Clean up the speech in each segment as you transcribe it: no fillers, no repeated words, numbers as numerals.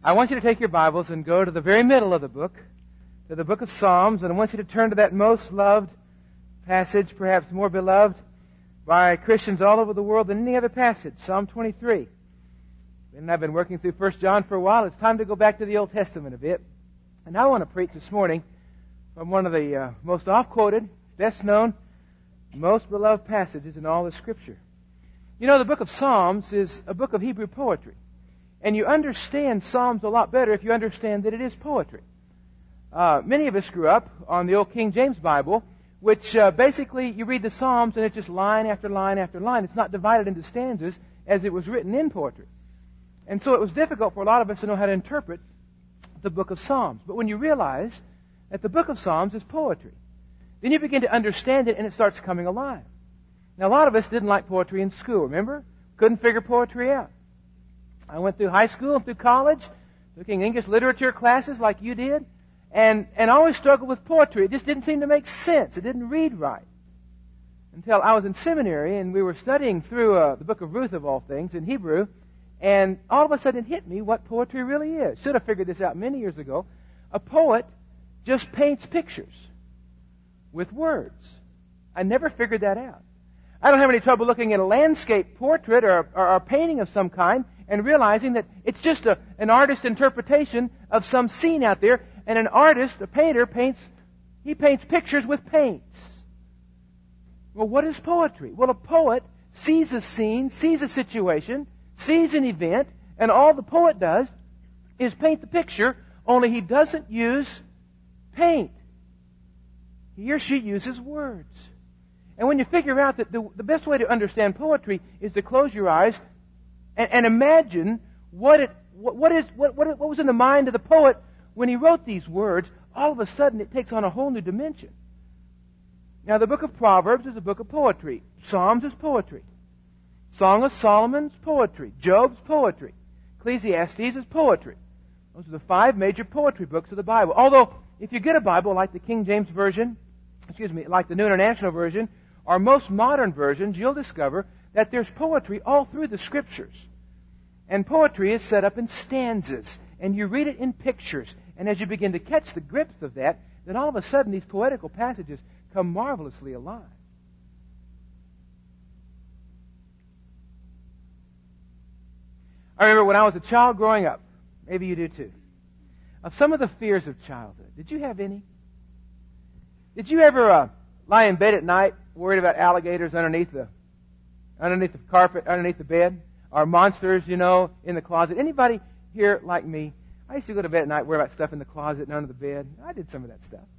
I want you to take your Bibles and go to the very middle of the book, to the book of Psalms, and I want you to turn to that most loved passage, perhaps more beloved by Christians all over the world than any other passage, Psalm 23. And I've been working through 1 John for a while. It's time to go back to the Old Testament a bit. And I want to preach this morning from one of the most oft-quoted, best-known, most beloved passages in all of Scripture. You know, the book of Psalms is a book of Hebrew poetry. And you understand Psalms a lot better if you understand that it is poetry. Many of us grew up on the old King James Bible, which basically you read the Psalms and it's just line after line after line. It's not divided into stanzas as it was written in poetry. And so it was difficult for a lot of us to know how to interpret the book of Psalms. But when you realize that the book of Psalms is poetry, then you begin to understand it and it starts coming alive. Now, a lot of us didn't like poetry in school, remember? Couldn't figure poetry out. I went through high school and through college, taking English literature classes like you did, and always struggled with poetry. It just didn't seem to make sense. It didn't read right. Until I was in seminary and we were studying through the book of Ruth, of all things, in Hebrew, and all of a sudden it hit me what poetry really is. Should have figured this out many years ago. A poet just paints pictures with words. I never figured that out. I don't have any trouble looking at a landscape portrait or a painting of some kind and realizing that it's just an artist's interpretation of some scene out there. And an artist, a painter, paints pictures with paints. Well, what is poetry? Well, a poet sees a scene, sees a situation, sees an event, and all the poet does is paint the picture, only he doesn't use paint. He or she uses words. And when you figure out that the best way to understand poetry is to close your eyes and imagine what was in the mind of the poet when he wrote these words, all of a sudden it takes on a whole new dimension. Now, the book of Proverbs is a book of poetry. Psalms is poetry. Song of Solomon's poetry. Job's poetry. Ecclesiastes is poetry. Those are the 5 major poetry books of the Bible. Although, if you get a Bible like the King James Version, like the New International Version, or most modern versions, you'll discover that there's poetry all through the Scriptures. And poetry is set up in stanzas, and you read it in pictures. And as you begin to catch the grips of that, then all of a sudden these poetical passages come marvelously alive. I remember when I was a child growing up, maybe you do too, of some of the fears of childhood. Did you have any? Did you ever lie in bed at night worried about alligators underneath the carpet, underneath the bed, or monsters, in the closet? Anybody here like me? I used to go to bed at night worry about stuff in the closet and under the bed. I did some of that stuff.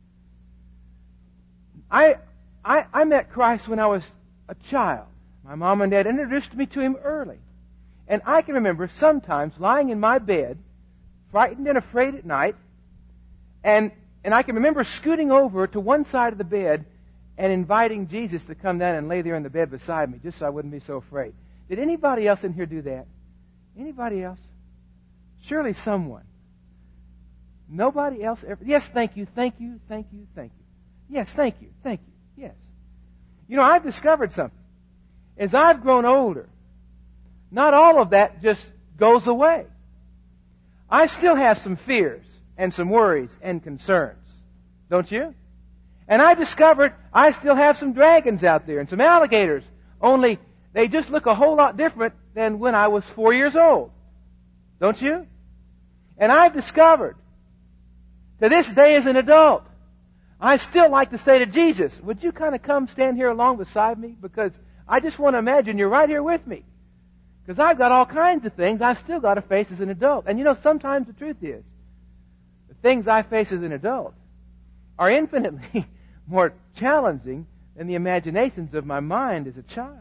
I met Christ when I was a child. My mom and dad introduced me to Him early. And I can remember sometimes lying in my bed, frightened and afraid at night, and I can remember scooting over to one side of the bed and inviting Jesus to come down and lay there in the bed beside me, just so I wouldn't be so afraid. Did anybody else in here do that? Anybody else? Surely someone. Nobody else ever? Yes, thank you, thank you, thank you, thank you. Yes, thank you, yes. I've discovered something. As I've grown older, not all of that just goes away. I still have some fears and some worries and concerns. Don't you? And I discovered I still have some dragons out there and some alligators. Only they just look a whole lot different than when I was 4 years old. Don't you? And I've discovered to this day as an adult, I still like to say to Jesus, would you kind of come stand here along beside me? Because I just want to imagine you're right here with me. Because I've got all kinds of things I've still got to face as an adult. And sometimes the truth is, the things I face as an adult are infinitely more challenging than the imaginations of my mind as a child.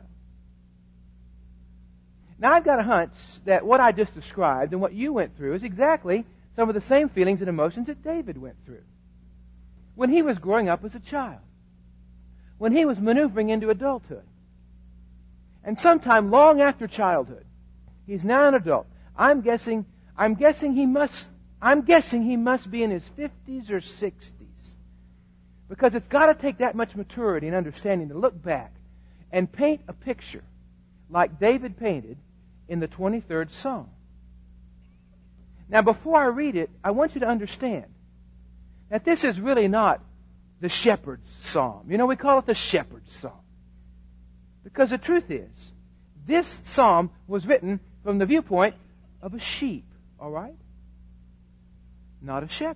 Now, I've got a hunch that what I just described and what you went through is exactly some of the same feelings and emotions that David went through when he was growing up as a child, when he was maneuvering into adulthood. And sometime long after childhood, he's now an adult. I'm guessing he must be in his 50s or 60s. Because it's got to take that much maturity and understanding to look back and paint a picture like David painted in the 23rd Psalm. Now, before I read it, I want you to understand that this is really not the shepherd's psalm. You know, we call it the shepherd's psalm. Because the truth is, this psalm was written from the viewpoint of a sheep, all right? Not a shepherd.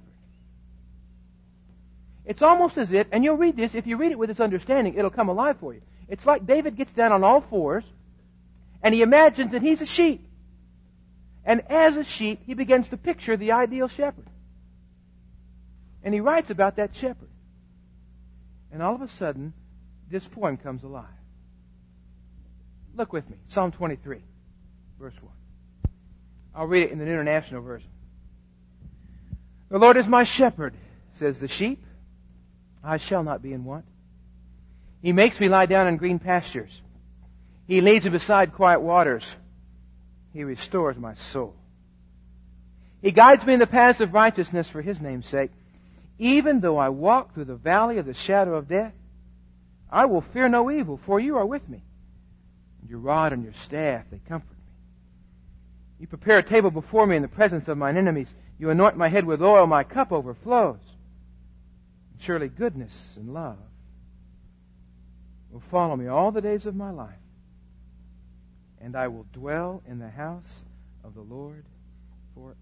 It's almost as if, and you'll read this, if you read it with this understanding, it'll come alive for you. It's like David gets down on all fours, and he imagines that he's a sheep. And as a sheep, he begins to picture the ideal shepherd. And he writes about that shepherd. And all of a sudden, this poem comes alive. Look with me, Psalm 23, verse 1. I'll read it in the New International Version. The Lord is my shepherd, says the sheep. I shall not be in want. He makes me lie down in green pastures. He leads me beside quiet waters. He restores my soul. He guides me in the paths of righteousness for His name's sake. Even though I walk through the valley of the shadow of death, I will fear no evil, for You are with me. And Your rod and Your staff, they comfort me. You prepare a table before me in the presence of mine enemies. You anoint my head with oil, my cup overflows. And surely goodness and love will follow me all the days of my life. And I will dwell in the house of the Lord forever.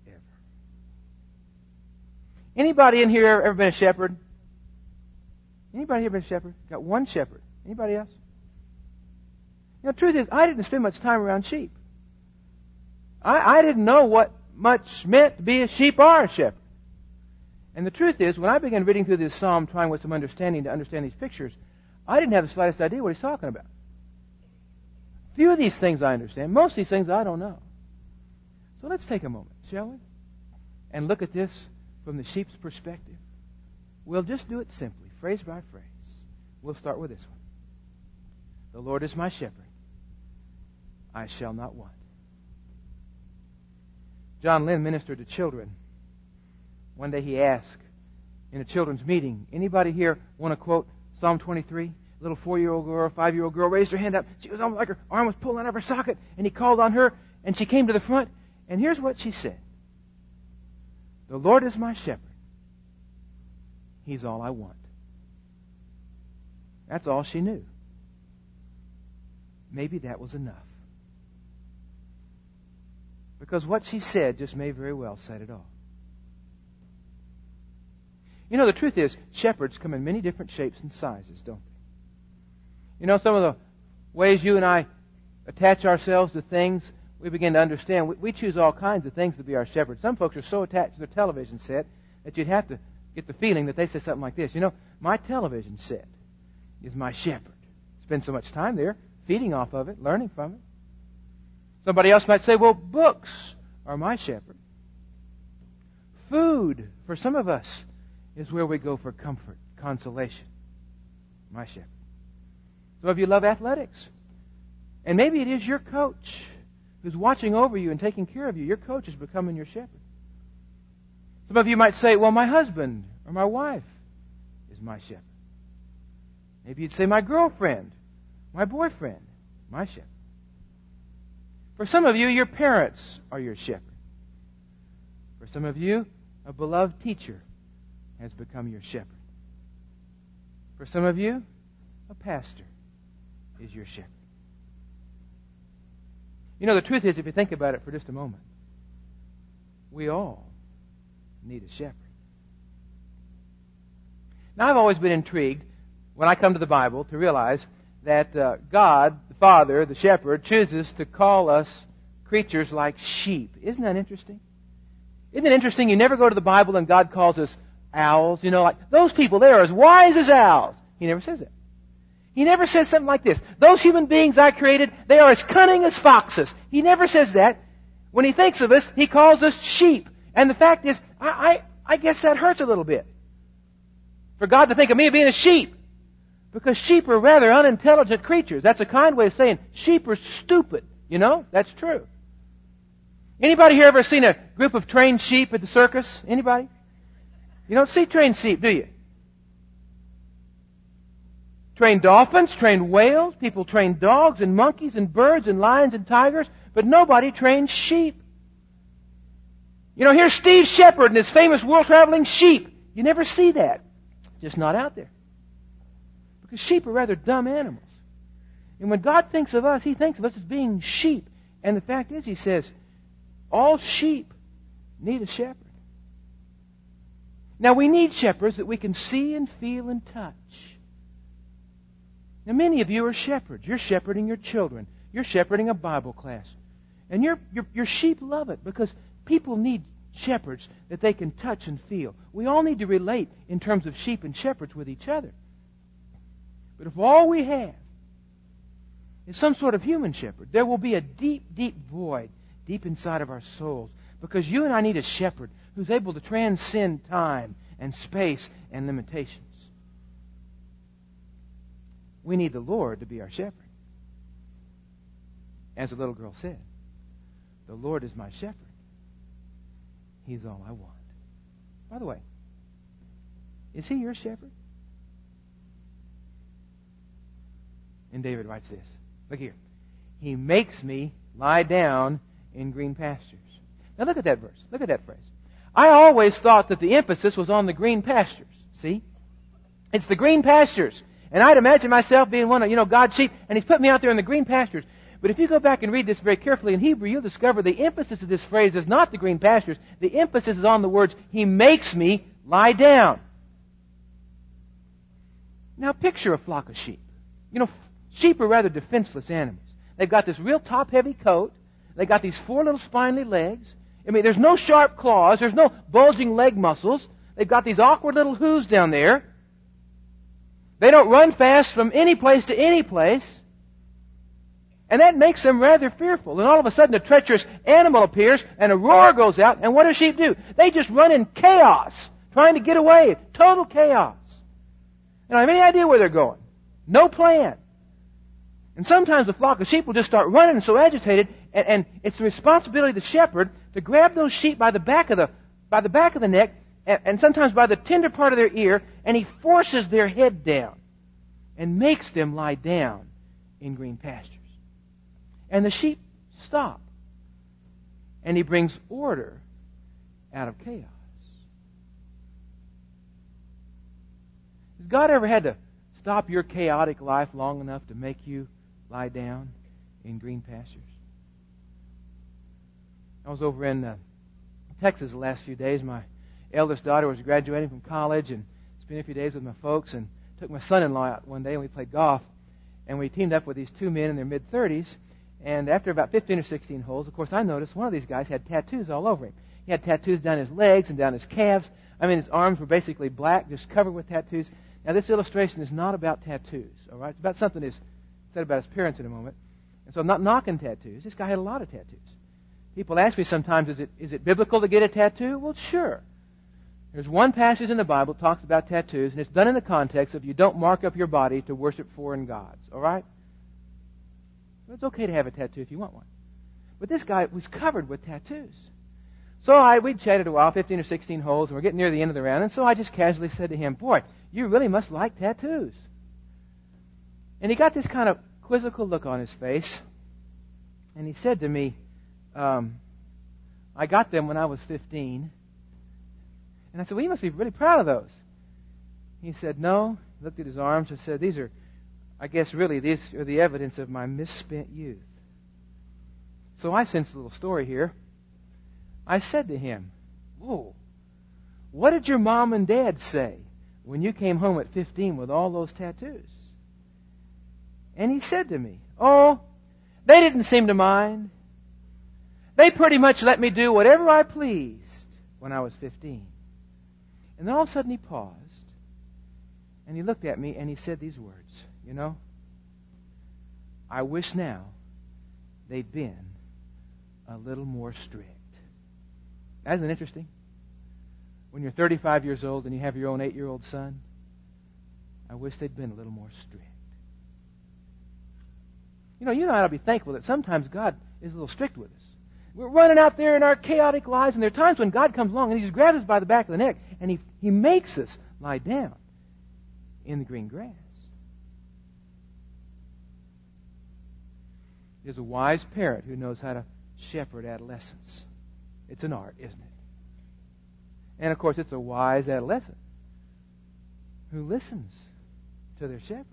Anybody in here ever been a shepherd? Anybody here been a shepherd? Got one shepherd. Anybody else? You know, the truth is, I didn't spend much time around sheep. I didn't know what much meant to be a sheep or a shepherd. And the truth is, when I began reading through this psalm, trying with some understanding to understand these pictures, I didn't have the slightest idea what he's talking about. Few of these things I understand. Most of these things I don't know. So let's take a moment, shall we? And look at this from the sheep's perspective. We'll just do it simply, phrase by phrase. We'll start with this one. The Lord is my shepherd. I shall not want. John Lynn ministered to children. One day he asked in a children's meeting, anybody here want to quote Psalm 23? A little 4-year-old girl, 5-year-old girl raised her hand up. She was almost like her arm was pulling out of her socket, and he called on her, and she came to the front, and here's what she said. The Lord is my shepherd. He's all I want. That's all she knew. Maybe that was enough. Because what she said just may very well said it all. You know, the truth is, shepherds come in many different shapes and sizes, don't they? You know, some of the ways you and I attach ourselves to things, we begin to understand. We choose all kinds of things to be our shepherd. Some folks are so attached to their television set that you'd have to get the feeling that they say something like this. You know, my television set is my shepherd. Spend so much time there, feeding off of it, learning from it. Somebody else might say, well, books are my shepherd. Food, for some of us, is where we go for comfort, consolation. My shepherd. Some of you love athletics. And maybe it is your coach who's watching over you and taking care of you. Your coach is becoming your shepherd. Some of you might say, well, my husband or my wife is my shepherd. Maybe you'd say, my girlfriend, my boyfriend, my shepherd. For some of you, your parents are your shepherd. For some of you, a beloved teacher has become your shepherd. For some of you, a pastor is your shepherd. You know, the truth is, if you think about it for just a moment, we all need a shepherd. Now, I've always been intrigued when I come to the Bible to realize that God, the Father, the shepherd, chooses to call us creatures like sheep. Isn't that interesting? Isn't it interesting? You never go to the Bible and God calls us owls. You know, like, those people, they are as wise as owls. He never says that. He never says something like this. Those human beings I created, they are as cunning as foxes. He never says that. When He thinks of us, He calls us sheep. And the fact is, I guess that hurts a little bit. For God to think of me as being a sheep. Because sheep are rather unintelligent creatures. That's a kind way of saying sheep are stupid. You know, that's true. Anybody here ever seen a group of trained sheep at the circus? Anybody? You don't see trained sheep, do you? Trained dolphins, trained whales, people train dogs and monkeys and birds and lions and tigers, but nobody trains sheep. You know, here's Steve Shepard and his famous world-traveling sheep. You never see that. Just not out there. Because sheep are rather dumb animals. And when God thinks of us, He thinks of us as being sheep. And the fact is, He says, all sheep need a shepherd. Now, we need shepherds that we can see and feel and touch. Now, many of you are shepherds. You're shepherding your children. You're shepherding a Bible class. And your sheep love it because people need shepherds that they can touch and feel. We all need to relate in terms of sheep and shepherds with each other. But if all we have is some sort of human shepherd, there will be a deep, deep void deep inside of our souls. Because you and I need a shepherd who's able to transcend time and space and limitations. We need the Lord to be our shepherd. As the little girl said, the Lord is my shepherd. He's all I want. By the way, is He your shepherd? And David writes this. Look here. He makes me lie down in green pastures. Now look at that verse. Look at that phrase. I always thought that the emphasis was on the green pastures. See? It's the green pastures. And I'd imagine myself being one of, God's sheep, and He's put me out there in the green pastures. But if you go back and read this very carefully in Hebrew, you'll discover the emphasis of this phrase is not the green pastures. The emphasis is on the words, He makes me lie down. Now picture a flock of sheep. Sheep are rather defenseless animals. They've got this real top-heavy coat. They've got these 4 little spindly legs. There's no sharp claws. There's no bulging leg muscles. They've got these awkward little hooves down there. They don't run fast from any place to any place. And that makes them rather fearful. And all of a sudden a treacherous animal appears and a roar goes out. And what do sheep do? They just run in chaos, trying to get away. Total chaos. They don't have any idea where they're going. No plan. And sometimes the flock of sheep will just start running and so agitated, and it's the responsibility of the shepherd to grab those sheep by the back of the neck, and sometimes by the tender part of their ear, and he forces their head down and makes them lie down in green pastures. And the sheep stop. And he brings order out of chaos. Has God ever had to stop your chaotic life long enough to make you lie down in green pastures? I was over in Texas the last few days. My eldest daughter was graduating from college and spent a few days with my folks, and took my son-in-law out one day and we played golf. And we teamed up with these 2 men in their mid-30s. And after about 15 or 16 holes, of course, I noticed one of these guys had tattoos all over him. He had tattoos down his legs and down his calves. His arms were basically black, just covered with tattoos. Now, this illustration is not about tattoos, all right? It's about something that's said about his parents in a moment. And so I'm not knocking tattoos. This guy had a lot of tattoos. People ask me sometimes, is it biblical to get a tattoo? Well, sure. There's one passage in the Bible that talks about tattoos, and it's done in the context of you don't mark up your body to worship foreign gods, all right? Well, it's okay to have a tattoo if you want one. But this guy was covered with tattoos. So we'd chatted a while, 15 or 16 holes, and we're getting near the end of the round, and so I just casually said to him, boy, you really must like tattoos. And he got this kind of quizzical look on his face, and he said to me, I got them when I was 15. And I said, well, you must be really proud of those. He said, no. He looked at his arms and said, these are the evidence of my misspent youth. So I sensed a little story here. I said to him, whoa, what did your mom and dad say when you came home at 15 with all those tattoos? And he said to me, oh, they didn't seem to mind. They pretty much let me do whatever I pleased when I was 15. And then all of a sudden he paused, and he looked at me, and he said these words, I wish now they'd been a little more strict. Isn't it interesting? When you're 35 years old and you have your own 8-year-old son, I wish they'd been a little more strict. You ought to be thankful that sometimes God is a little strict with us. We're running out there in our chaotic lives, and there are times when God comes along and He just grabs us by the back of the neck, and He makes us lie down in the green grass. There's a wise parent who knows how to shepherd adolescents. It's an art, isn't it? And, of course, it's a wise adolescent who listens to their shepherd.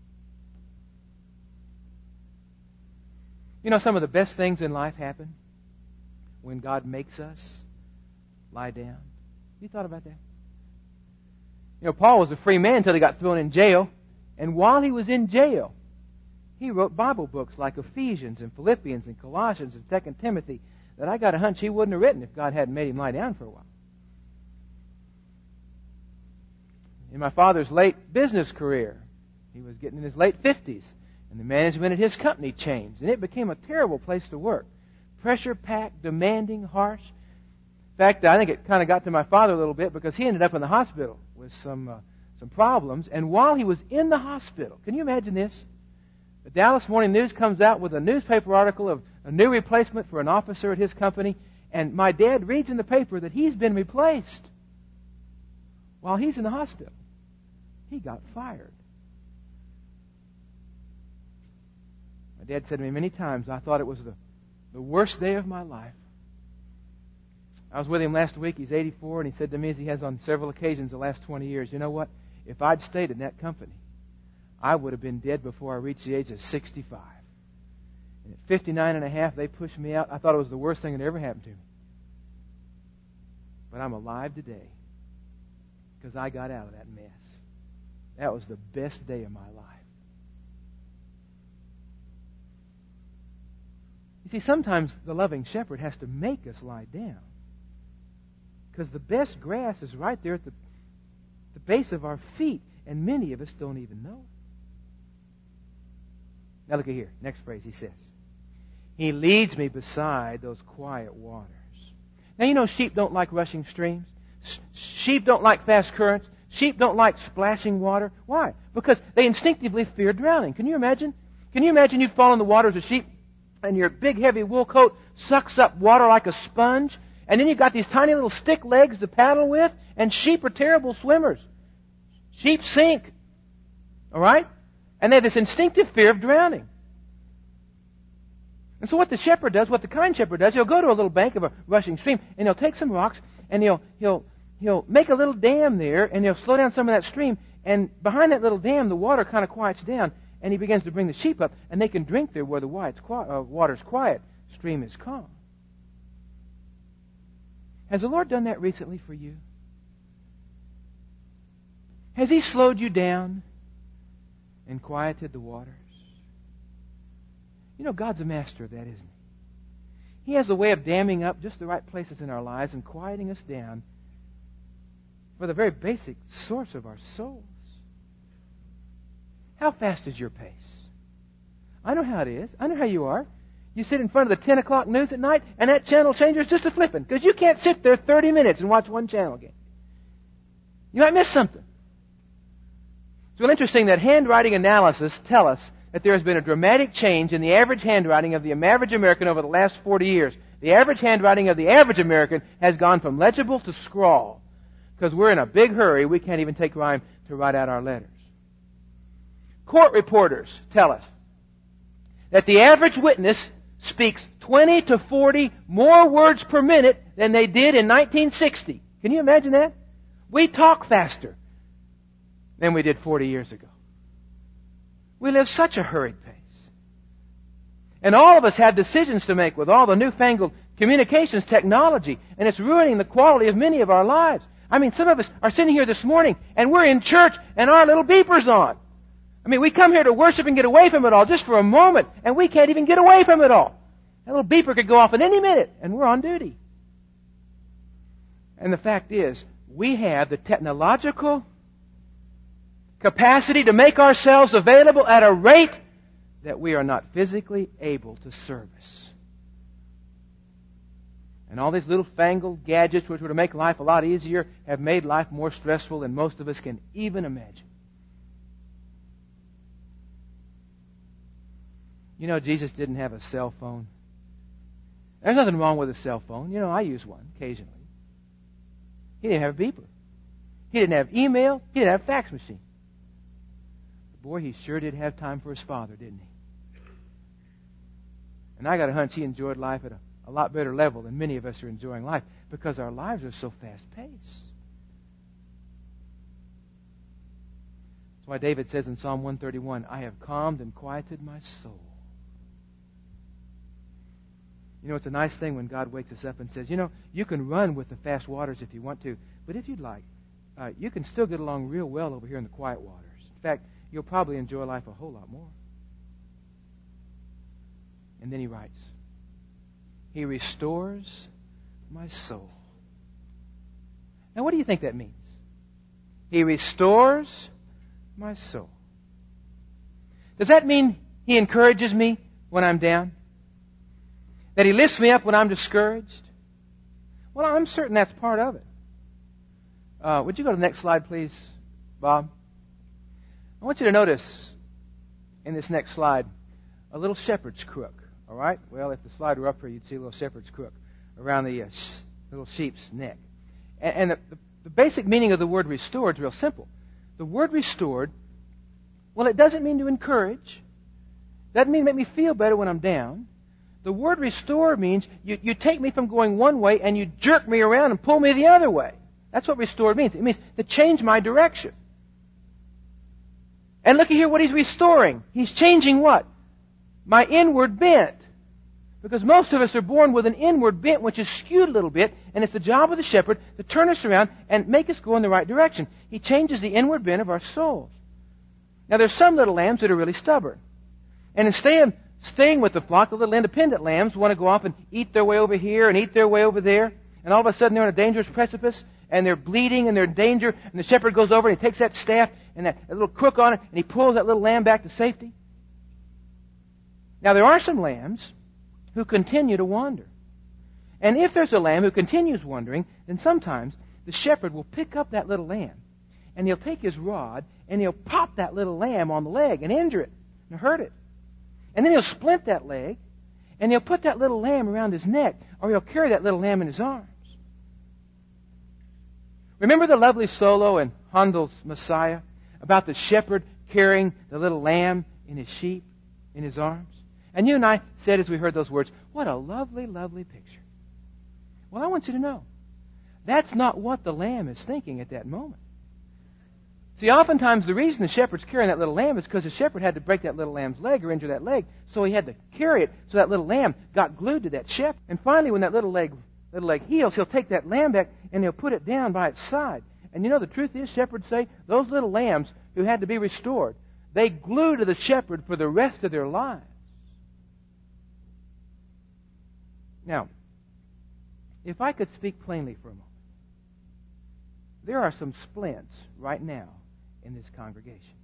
You know, some of the best things in life happen when God makes us lie down. You thought about that? You know, Paul was a free man until he got thrown in jail. And while he was in jail, he wrote Bible books like Ephesians and Philippians and Colossians and 2 Timothy that I got a hunch he wouldn't have written if God hadn't made him lie down for a while. In my father's late business career, he was getting in his late 50s, and the management at his company changed, and it became a terrible place to work. Pressure-packed, demanding, harsh. In fact, I think it kind of got to my father a little bit because he ended up in the hospital with some problems, and while he was in the hospital, can you imagine this? The Dallas Morning News comes out with a newspaper article of a new replacement for an officer at his company, and my dad reads in the paper that he's been replaced while he's in the hospital. He got fired. My dad said to me many times, I thought it was the worst day of my life. I was with him last week. He's 84, and he said to me, as he has on several occasions the last 20 years, you know what? If I'd stayed in that company, I would have been dead before I reached the age of 65. And at 59 and a half, they pushed me out. I thought it was the worst thing that ever happened to me. But I'm alive today because I got out of that mess. That was the best day of my life. You see, sometimes the loving shepherd has to make us lie down because the best grass is right there at the base of our feet, and many of us don't even know it. Now look at here. Next phrase, he says, He leads me beside those quiet waters. Now, you know, sheep don't like rushing streams. Sheep don't like fast currents. Sheep don't like splashing water. Why? Because they instinctively fear drowning. Can you imagine? Can you imagine you fall in the water as a sheep and your big heavy wool coat sucks up water like a sponge, and then you've got these tiny little stick legs to paddle with, and sheep are terrible swimmers. Sheep sink. All right? And they have this instinctive fear of drowning. And so what the shepherd does, what the kind shepherd does, he'll go to a little bank of a rushing stream, and he'll take some rocks, and he'll make a little dam there, and he'll slow down some of that stream, and behind that little dam, the water kind of quiets down, and he begins to bring the sheep up, and they can drink there where the water's quiet, stream is calm. Has the Lord done that recently for you? Has He slowed you down and quieted the waters? You know, God's a master of that, isn't He? He has a way of damming up just the right places in our lives and quieting us down for the very basic source of our souls. How fast is your pace? I know how it is. I know how you are. You sit in front of the 10 o'clock news at night, and that channel changer's just a-flipping, because you can't sit there 30 minutes and watch one channel again. You might miss something. It's real interesting that handwriting analysis tell us that there has been a dramatic change in the average handwriting of the average American over the last 40 years. The average handwriting of the average American has gone from legible to scrawl, because we're in a big hurry. We can't even take time to write out our letters. Court reporters tell us that the average witness speaks 20 to 40 more words per minute than they did in 1960. Can you imagine that? We talk faster than we did 40 years ago. We live such a hurried pace. And all of us have decisions to make with all the newfangled communications technology, and it's ruining the quality of many of our lives. I mean, some of us are sitting here this morning, and we're in church, and our little beeper's on. I mean, we come here to worship and get away from it all just for a moment, and we can't even get away from it all. That little beeper could go off at any minute, and we're on duty. And the fact is, we have the technological capacity to make ourselves available at a rate that we are not physically able to service. And all these little fangled gadgets which were to make life a lot easier have made life more stressful than most of us can even imagine. You know, Jesus didn't have a cell phone. There's nothing wrong with a cell phone. You know, I use one occasionally. He didn't have a beeper. He didn't have email. He didn't have a fax machine. But boy, he sure did have time for his Father, didn't he? And I got a hunch he enjoyed life at a lot better level than many of us are enjoying life. because our lives are so fast-paced. That's why David says in Psalm 131, I have calmed and quieted my soul. You know, it's a nice thing when God wakes us up and says, you know, you can run with the fast waters if you want to, but if you'd like, you can still get along real well over here in the quiet waters. In fact, you'll probably enjoy life a whole lot more. And then he writes, He restores my soul. Now, what do you think that means? He restores my soul. Does that mean He encourages me when I'm down? That He lifts me up when I'm discouraged? Well, I'm certain that's part of it. Would you go to the next slide, please, Bob? I want you to notice in this next slide a little shepherd's crook. All right? Well, if the slide were up here, you'd see a little shepherd's crook around the little sheep's neck. And the basic meaning of the word restored is real simple. The word restored, well, it doesn't mean to encourage. It doesn't mean to make me feel better when I'm down. The word restore means you take me from going one way and you jerk me around and pull me the other way. That's what restored means. It means to change my direction. And look at here what He's restoring. He's changing what? My inward bent. Because most of us are born with an inward bent which is skewed a little bit, and it's the job of the shepherd to turn us around and make us go in the right direction. He changes the inward bent of our souls. Now there's some little lambs that are really stubborn. And instead of staying with the flock, the little independent lambs want to go off and eat their way over here and eat their way over there. And all of a sudden they're on a dangerous precipice, and they're bleeding and they're in danger, and the shepherd goes over and he takes that staff and that little crook on it, and he pulls that little lamb back to safety. Now there are some lambs who continue to wander. And if there's a lamb who continues wandering, then sometimes the shepherd will pick up that little lamb, and he'll take his rod, and he'll pop that little lamb on the leg and injure it and hurt it. And then he'll splint that leg, and he'll put that little lamb around his neck, or he'll carry that little lamb in his arms. Remember the lovely solo in Handel's Messiah about the shepherd carrying the little lamb in his sheep, in his arms? And you and I said as we heard those words, what a lovely, lovely picture. Well, I want you to know, that's not what the lamb is thinking at that moment. See, oftentimes the reason the shepherd's carrying that little lamb is because the shepherd had to break that little lamb's leg or injure that leg, so he had to carry it so that little lamb got glued to that shepherd. And finally, when that little leg heals, he'll take that lamb back and he'll put it down by its side. And you know, the truth is, shepherds say, those little lambs who had to be restored, they glue to the shepherd for the rest of their lives. Now, if I could speak plainly for a moment, there are some splints right now in this congregation.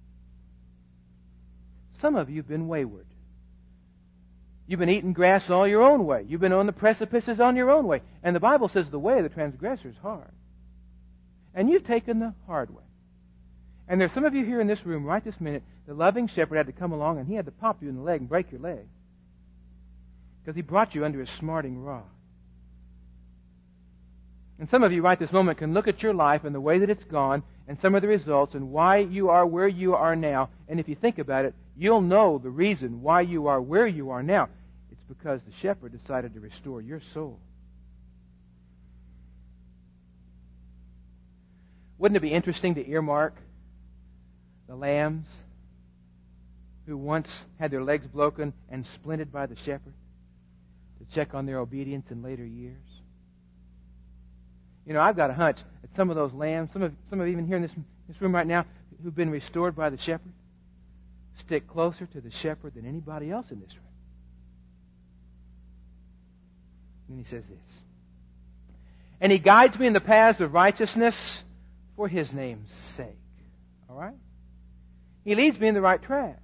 Some of you have been wayward. You've been eating grass all your own way. You've been on the precipices on your own way. And the Bible says the way of the transgressor is hard. And you've taken the hard way. And there's some of you here in this room right this minute, the loving shepherd had to come along and he had to pop you in the leg and break your leg. Because he brought you under his smarting rod. And some of you right this moment can look at your life and the way that it's gone and some of the results and why you are where you are now. And if you think about it, you'll know the reason why you are where you are now. It's because the shepherd decided to restore your soul. Wouldn't it be interesting to earmark the lambs who once had their legs broken and splinted by the shepherd to check on their obedience in later years? You know, I've got a hunch that some of those lambs, some of even here in this room right now, who've been restored by the shepherd, stick closer to the shepherd than anybody else in this room. And he says this, and he guides me in the paths of righteousness for his name's sake. All right? He leads me in the right tracks.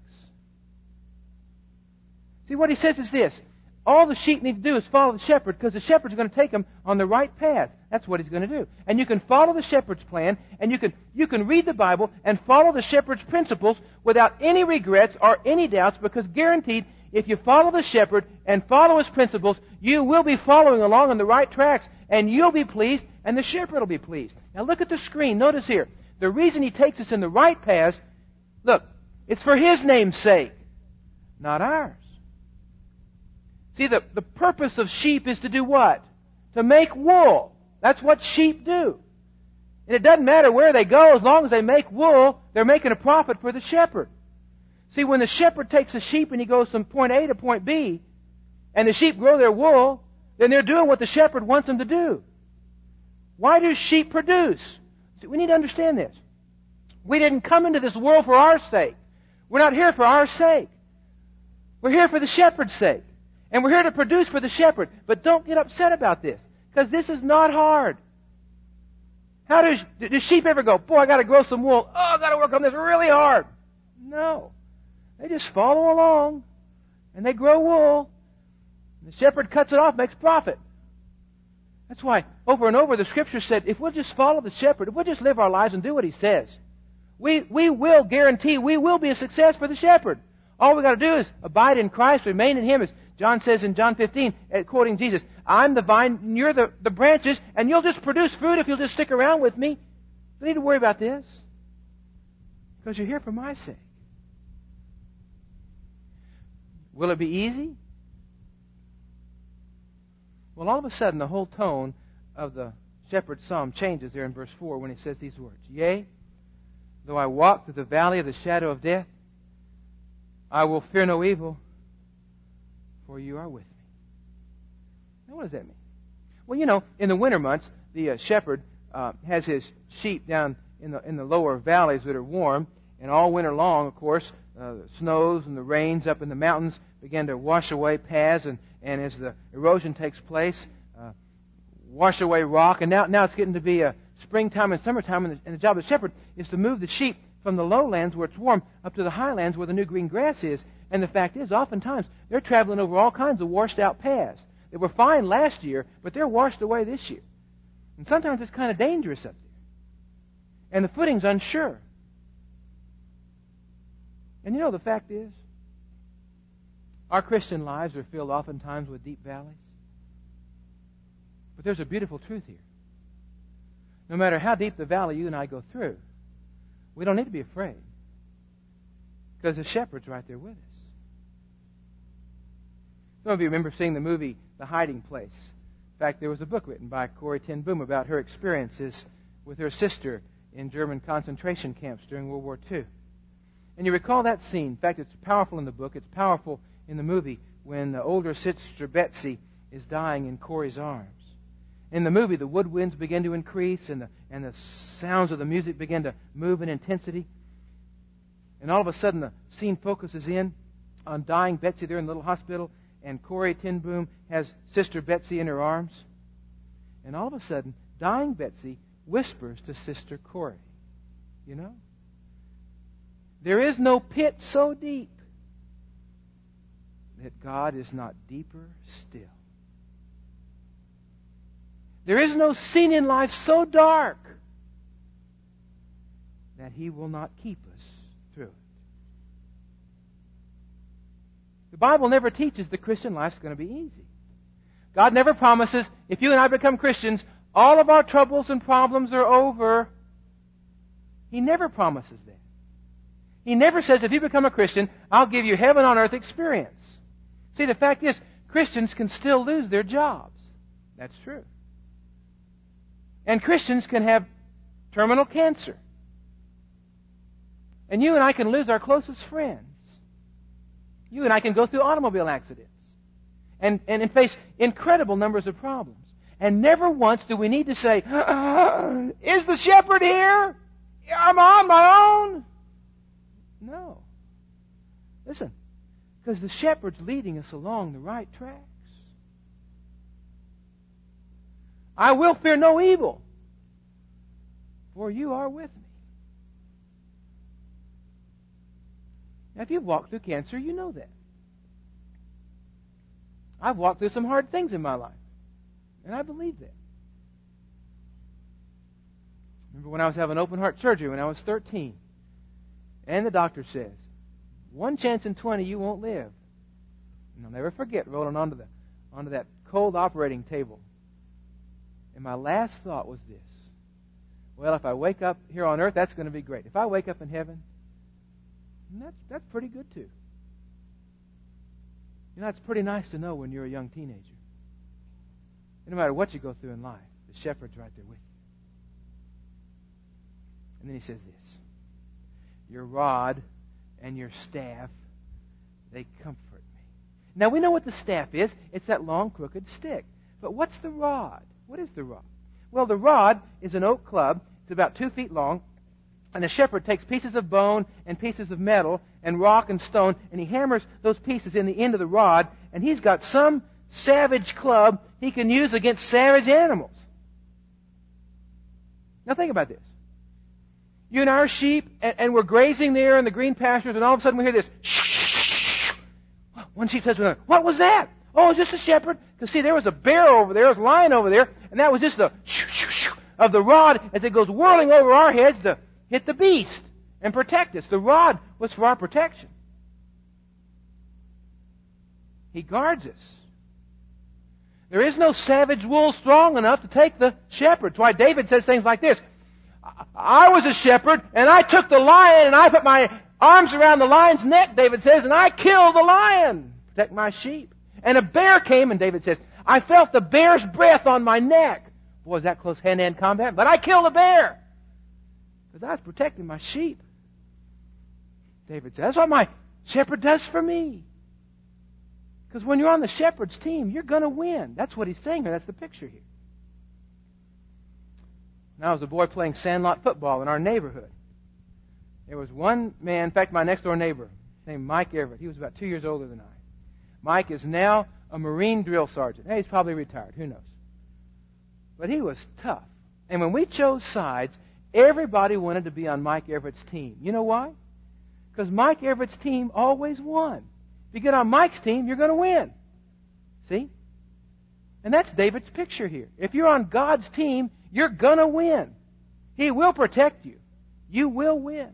See, what he says is this. All the sheep need to do is follow the shepherd because the shepherd's going to take them on the right path. That's what he's going to do. And you can follow the shepherd's plan, and you can read the Bible and follow the shepherd's principles without any regrets or any doubts, because guaranteed, if you follow the shepherd and follow his principles, you will be following along on the right tracks, and you'll be pleased, and the shepherd will be pleased. Now look at the screen. Notice here. The reason he takes us in the right paths, look, it's for his name's sake, not ours. See, the purpose of sheep is to do what? to make wool. That's what sheep do. And it doesn't matter where they go, as long as they make wool, they're making a profit for the shepherd. See, when the shepherd takes a sheep and he goes from point A to point B, and the sheep grow their wool, then they're doing what the shepherd wants them to do. Why do sheep produce? See, we need to understand this. We didn't come into this world for our sake. We're not here for our sake. We're here for the shepherd's sake. And we're here to produce for the shepherd. But don't get upset about this, because this is not hard. How do sheep ever go, boy, I got to grow some wool. Oh, I got to work on this really hard. No. They just follow along, and they grow wool. And the shepherd cuts it off, makes profit. That's why over and over the Scripture said, if we'll just follow the shepherd, if we'll just live our lives and do what he says, we will guarantee we will be a success for the shepherd. All we got to do is abide in Christ, remain in him, as John says in John 15, quoting Jesus, I'm the vine, and you're the branches, and you'll just produce fruit if you'll just stick around with me. You don't need to worry about this, because you're here for my sake. Will it be easy? Well, all of a sudden, the whole tone of the shepherd's psalm changes there in verse 4 when he says these words. Yea, though I walk through the valley of the shadow of death, I will fear no evil, for you are with me. Now, what does that mean? Well, you know, in the winter months, the shepherd has his sheep down in the lower valleys that are warm, and all winter long, of course, the snows and the rains up in the mountains begin to wash away paths, and as the erosion takes place, wash away rock. And now it's getting to be springtime and summertime, and the job of the shepherd is to move the sheep from the lowlands where it's warm up to the highlands where the new green grass is. And the fact is, oftentimes, they're traveling over all kinds of washed-out paths. They were fine last year, but they're washed away this year. And sometimes it's kind of dangerous up there. And the footing's unsure. And you know, the fact is, our Christian lives are filled oftentimes with deep valleys. But there's a beautiful truth here. No matter how deep the valley you and I go through, we don't need to be afraid, because the shepherd's right there with us. Some of you remember seeing the movie The Hiding Place. In fact, there was a book written by Corrie ten Boom about her experiences with her sister in German concentration camps during World War II. And you recall that scene. In fact, it's powerful in the book. It's powerful in the movie when the older sister Betsy is dying in Corrie's arms. In the movie, the woodwinds begin to increase, and the sounds of the music begin to move in intensity. And all of a sudden, the scene focuses in on dying Betsy there in the little hospital, and Corrie ten Boom has Sister Betsy in her arms. And all of a sudden, dying Betsy whispers to Sister Corrie, you know, there is no pit so deep that God is not deeper still. There is no scene in life so dark that He will not keep us through it. The Bible never teaches the Christian life is going to be easy. God never promises, if you and I become Christians, all of our troubles and problems are over. He never promises that. He never says, if you become a Christian, I'll give you heaven on earth experience. See, the fact is, Christians can still lose their jobs. That's true. And Christians can have terminal cancer. And you and I can lose our closest friends. You and I can go through automobile accidents. And face incredible numbers of problems. And never once do we need to say, is the shepherd here? I'm on my own. No. Listen, because the shepherd's leading us along the right tracks. I will fear no evil, for you are with me. Now, if you've walked through cancer, you know that. I've walked through some hard things in my life, and I believe that. Remember when I was having open heart surgery when I was 13, and the doctor says, 1 chance in 20 you won't live. And I'll never forget rolling onto that cold operating table. And my last thought was this. Well, if I wake up here on earth, that's going to be great. If I wake up in heaven, that's pretty good too. You know, it's pretty nice to know when you're a young teenager. No matter what you go through in life, the shepherd's right there with you. And then he says this, your rod and your staff, they comfort me. Now we know what the staff is. It's that long, crooked stick. But what's the rod? What is the rod? Well, the rod is an oak club. It's about 2 feet long. And the shepherd takes pieces of bone and pieces of metal and rock and stone, and he hammers those pieces in the end of the rod, and he's got some savage club he can use against savage animals. Now think about this. You and I are sheep, and we're grazing there in the green pastures, and all of a sudden we hear this. One sheep says to another, what was that? Oh, it's just a shepherd. Because see, there was a bear over there, there was a lion over there, and that was just the of the rod as it goes whirling over our heads to hit the beast and protect us. The rod was for our protection. He guards us. There is no savage wool strong enough to take the shepherd. That's why David says things like this. I was a shepherd, and I took the lion, and I put my arms around the lion's neck, David says, and I killed the lion. Protect my sheep. And a bear came, and David says, I felt the bear's breath on my neck. Boy, is that close hand-to-hand combat. But I killed the bear. Because I was protecting my sheep. David says, that's what my shepherd does for me. Because when you're on the shepherd's team, you're going to win. That's what he's saying here. That's the picture here. When I was a boy playing sandlot football in our neighborhood, there was one man, in fact, my next door neighbor, named Mike Everett. He was about 2 years older than I. Mike is now a Marine drill sergeant. Hey, he's probably retired. Who knows? But he was tough. And when we chose sides, everybody wanted to be on Mike Everett's team. You know why? Because Mike Everett's team always won. If you get on Mike's team, you're going to win. See? And that's David's picture here. If you're on God's team, you're going to win. He will protect you. You will win.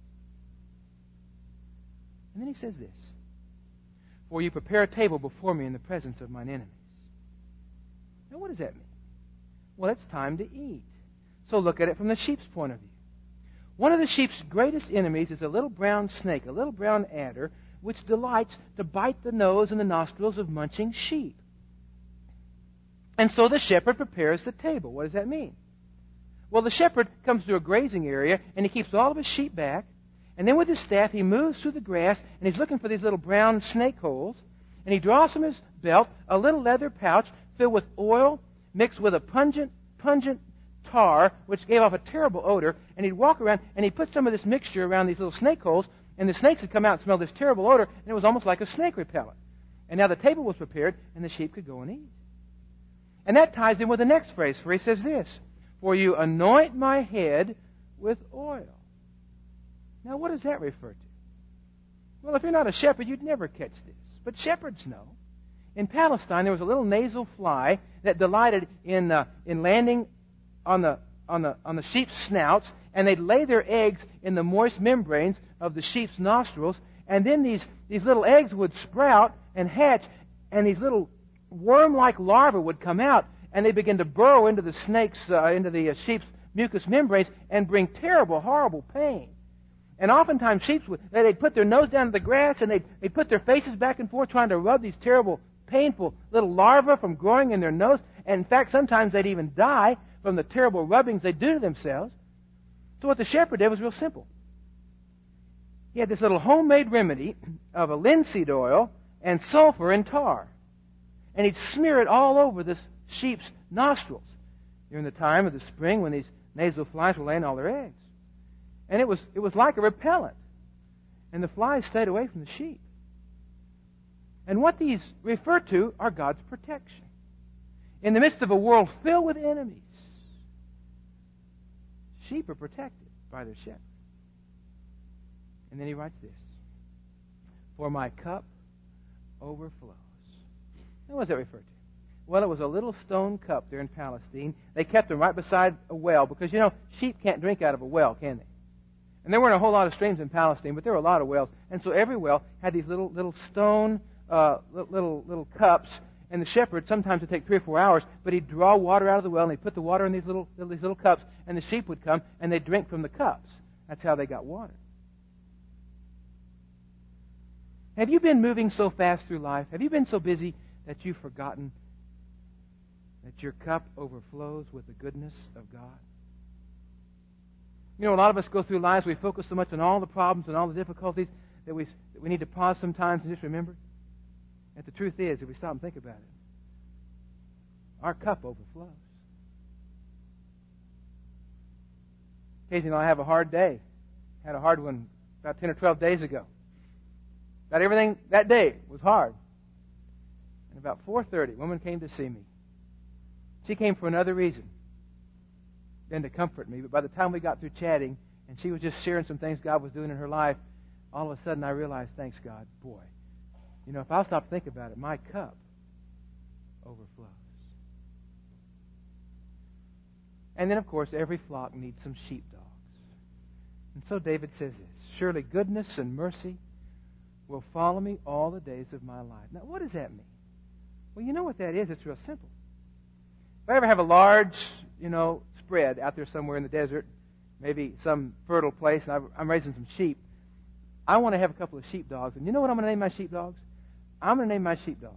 And then he says this. For you prepare a table before me in the presence of mine enemies. Now what does that mean? Well, it's time to eat. So look at it from the sheep's point of view. One of the sheep's greatest enemies is a little brown snake, a little brown adder, which delights to bite the nose and the nostrils of munching sheep. And so the shepherd prepares the table. What does that mean? Well, the shepherd comes to a grazing area, and he keeps all of his sheep back, and then with his staff, he moves through the grass, and he's looking for these little brown snake holes, and he draws from his belt a little leather pouch filled with oil mixed with a pungent tar, which gave off a terrible odor, and he'd walk around, and he'd put some of this mixture around these little snake holes, and the snakes would come out and smell this terrible odor, and it was almost like a snake repellent. And now the table was prepared, and the sheep could go and eat. And that ties in with the next phrase, for he says this, for you anoint my head with oil. Now, what does that refer to? Well, if you're not a shepherd, you'd never catch this. But shepherds know. In Palestine, there was a little nasal fly that delighted in landing on the sheep's snouts, and they'd lay their eggs in the moist membranes of the sheep's nostrils, and then these little eggs would sprout and hatch, and these little worm-like larvae would come out, and they begin to burrow into the sheep's mucous membranes and bring terrible, horrible pain. And oftentimes they'd put their nose down to the grass, and they'd put their faces back and forth trying to rub these terrible, painful little larvae from growing in their nose. And in fact, sometimes they'd even die from the terrible rubbings they do to themselves. So what the shepherd did was real simple. He had this little homemade remedy of a linseed oil and sulfur and tar. And he'd smear it all over this sheep's nostrils during the time of the spring when these nasal flies were laying all their eggs. And it was like a repellent. And the flies stayed away from the sheep. And what these refer to are God's protection. In the midst of a world filled with enemies, sheep are protected by their shepherd. And then he writes this, for my cup overflows. Now, what does that refer to? Well, it was a little stone cup there in Palestine. They kept them right beside a well because, sheep can't drink out of a well, can they? And there weren't a whole lot of streams in Palestine, but there were a lot of wells. And so every well had these little stone, little cups. And the shepherd sometimes would take 3 or 4 hours, but he'd draw water out of the well, and he'd put the water in these little cups, and the sheep would come, and they'd drink from the cups. That's how they got water. Have you been moving so fast through life? Have you been so busy that you've forgotten that your cup overflows with the goodness of God? You know, a lot of us go through lives, we focus so much on all the problems and all the difficulties that we need to pause sometimes and just remember that the truth is, if we stop and think about it, our cup overflows. Occasionally I have a hard day. Had a hard one about 10 or 12 days ago. About everything that day was hard. And about 4:30, a woman came to see me. She came for another reason than to comfort me. But by the time we got through chatting, and she was just sharing some things God was doing in her life, all of a sudden I realized, thanks God, boy, you know, if I'll stop to think about it, my cup overflows. And then, of course, every flock needs some sheepdogs. And so David says this, surely goodness and mercy will follow me all the days of my life. Now, what does that mean? Well, you know what that is. It's real simple. If I ever have a large, spread out there somewhere in the desert, maybe some fertile place, and I'm raising some sheep, I want to have a couple of sheepdogs. And you know what I'm going to name my sheepdogs? I'm going to name my sheepdogs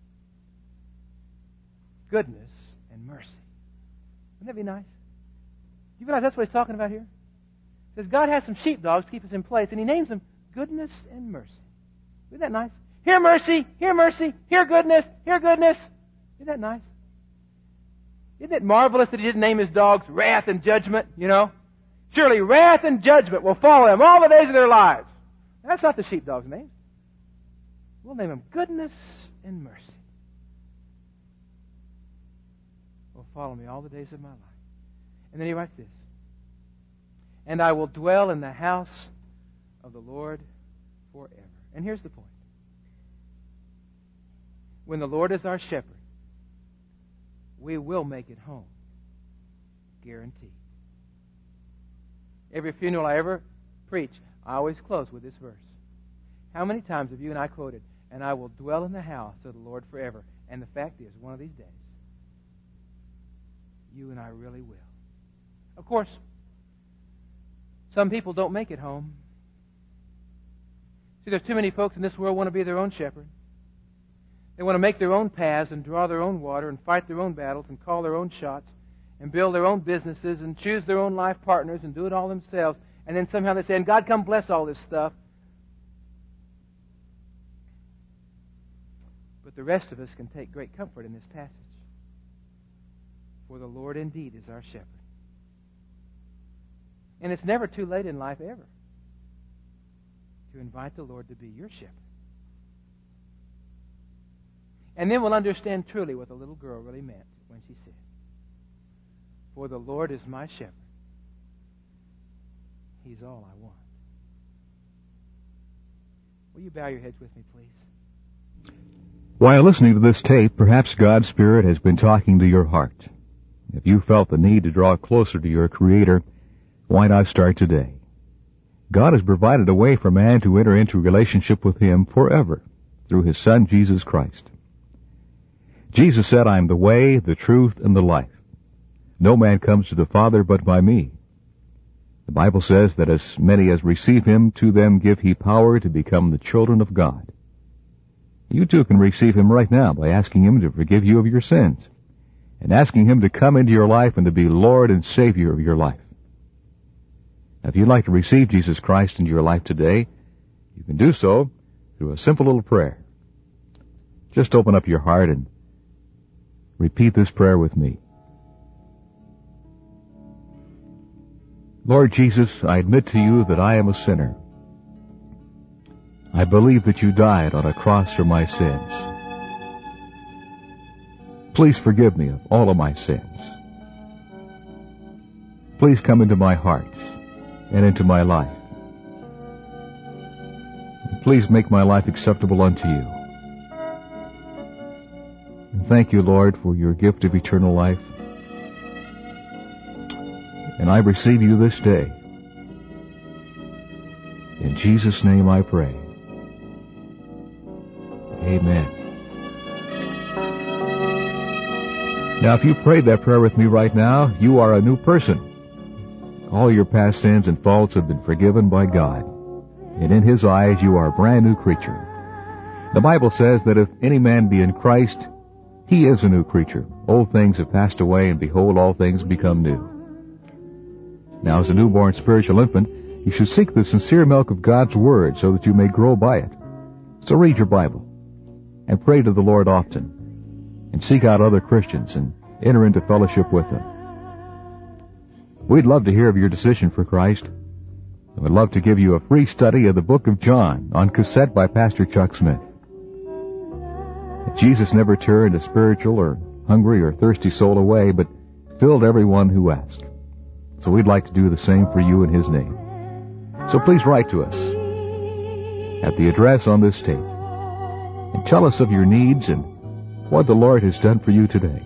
Goodness and Mercy. Wouldn't that be nice? You realize that's what he's talking about here? He says God has some sheepdogs to keep us in place, and he names them Goodness and Mercy. Isn't that nice? Here mercy, here goodness, here goodness. Isn't that nice? Isn't it marvelous that he didn't name his dogs Wrath and Judgment, Surely wrath and judgment will follow them all the days of their lives. That's not the sheepdog's name. We'll name them Goodness and Mercy. Will follow me all the days of my life. And then he writes this. And I will dwell in the house of the Lord forever. And here's the point. When the Lord is our shepherd, we will make it home. Guaranteed. Every funeral I ever preach, I always close with this verse. How many times have you and I quoted, and I will dwell in the house of the Lord forever? And the fact is, one of these days, you and I really will. Of course, some people don't make it home. See, there's too many folks in this world who want to be their own shepherd. They want to make their own paths and draw their own water and fight their own battles and call their own shots and build their own businesses and choose their own life partners and do it all themselves. And then somehow they say, and God come bless all this stuff. But the rest of us can take great comfort in this passage. For the Lord indeed is our shepherd. And it's never too late in life ever to invite the Lord to be your shepherd. And then we'll understand truly what the little girl really meant when she said, for the Lord is my shepherd. He's all I want. Will you bow your heads with me, please? While listening to this tape, perhaps God's Spirit has been talking to your heart. If you felt the need to draw closer to your Creator, why not start today? God has provided a way for man to enter into a relationship with Him forever through His Son, Jesus Christ. Jesus said, I am the way, the truth, and the life. No man comes to the Father but by me. The Bible says that as many as receive Him, to them give He power to become the children of God. You too can receive Him right now by asking Him to forgive you of your sins and asking Him to come into your life and to be Lord and Savior of your life. Now, if you'd like to receive Jesus Christ into your life today, you can do so through a simple little prayer. Just open up your heart and repeat this prayer with me. Lord Jesus, I admit to you that I am a sinner. I believe that you died on a cross for my sins. Please forgive me of all of my sins. Please come into my heart and into my life. And please make my life acceptable unto you. And thank you, Lord, for your gift of eternal life. And I receive you this day. In Jesus' name I pray. Amen. Now, if you prayed that prayer with me right now, you are a new person. All your past sins and faults have been forgiven by God. And in His eyes, you are a brand new creature. The Bible says that if any man be in Christ, He is a new creature. Old things have passed away, and behold, all things become new. Now, as a newborn spiritual infant, you should seek the sincere milk of God's Word so that you may grow by it. So read your Bible, and pray to the Lord often, and seek out other Christians, and enter into fellowship with them. We'd love to hear of your decision for Christ, and we'd love to give you a free study of the book of John on cassette by Pastor Chuck Smith. Jesus never turned a spiritual or hungry or thirsty soul away, but filled everyone who asked. So we'd like to do the same for you in His name. So please write to us at the address on this tape and tell us of your needs and what the Lord has done for you today.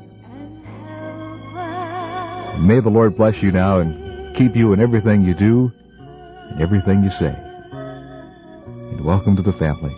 And may the Lord bless you now and keep you in everything you do and everything you say. And welcome to the family.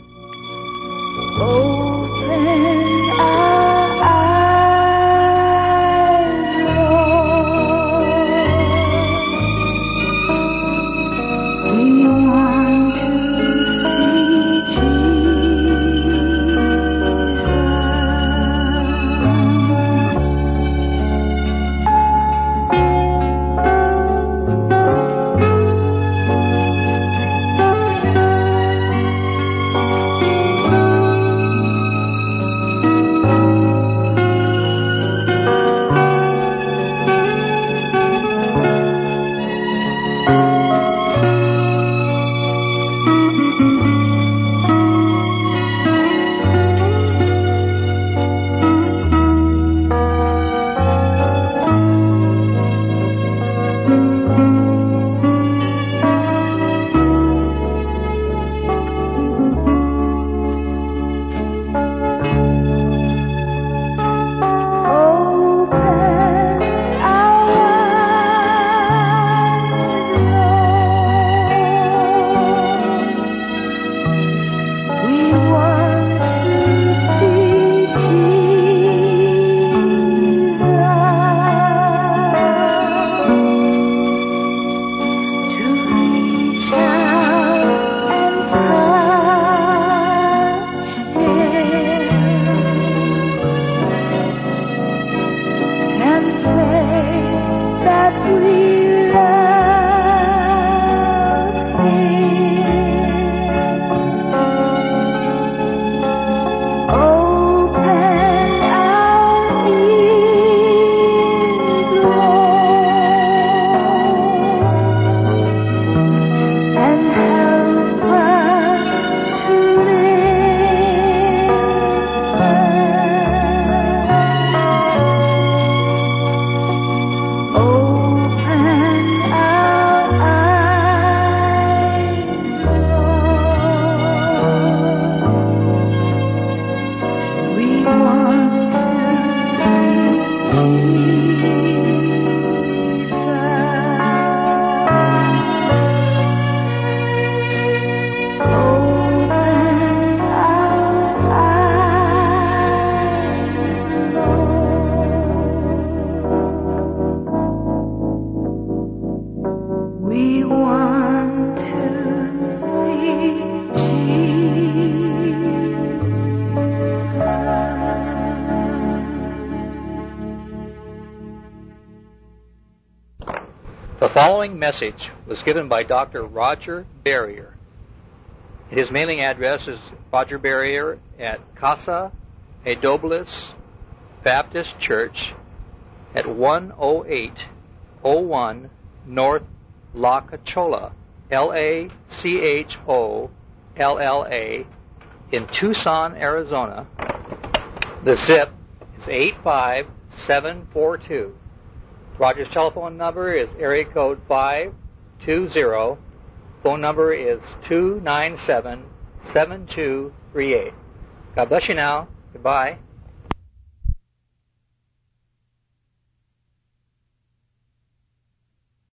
The following message was given by Dr. Roger Barrier. His mailing address is Roger Barrier at Casa Adobelis Baptist Church at 10801 North La Cacholla, Lacholla, in Tucson, Arizona. The zip is 85742. Roger's telephone number is area code 520. Phone number is 297-7238. God bless you now. Goodbye.